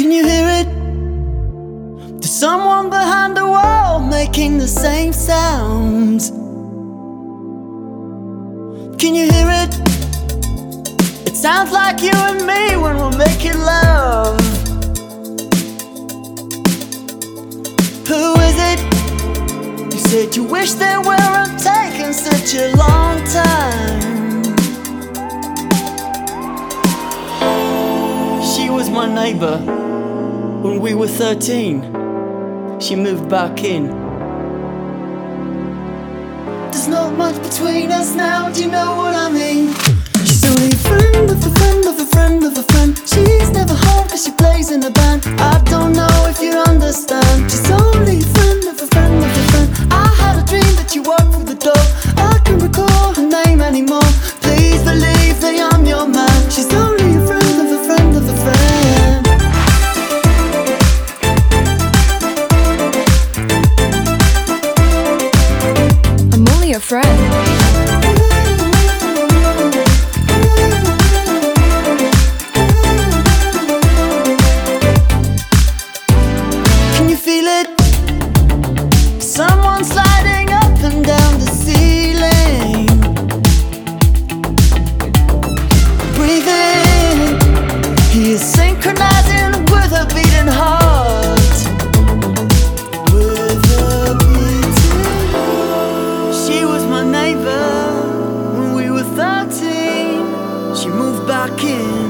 Can you hear it? There's someone behind the wall making the same sounds. Can you hear it? It sounds like you and me when we're making love. Who is it? You said you wish they weren't taking such a long time. She was my neighbor when we were 13. She moved back in. There's not much between us now, do you know what I mean? She's only a friend of a friend of a friend of a friend. She's never home cause she plays in a band. I don't know if you understand. She's only a friend of a friend of a friend. I had a dream that you walked through the door. I can't recall her name anymore. Please believe that I'm your man. She's only a friend of a friend of a friend. I'm only a friend. Someone sliding up and down the ceiling. Breathe in. He is synchronizing with a beating heart. With a beating heart. She was my neighbor when we were 13. She moved back in.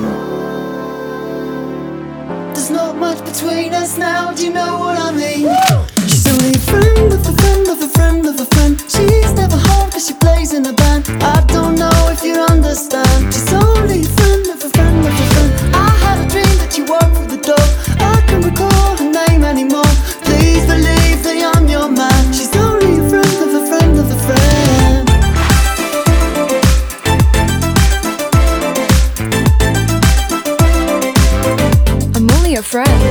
There's not much between us now, do you know what I mean? She's only a friend of a friend of a friend of a friend. She's never home cause she plays in a band. I don't know if you understand. She's only a friend of a friend of a friend. I had a dream that you walked through the door. I can't recall her name anymore. Please believe that I'm your man. She's only a friend of a friend of a friend. I'm only a friend.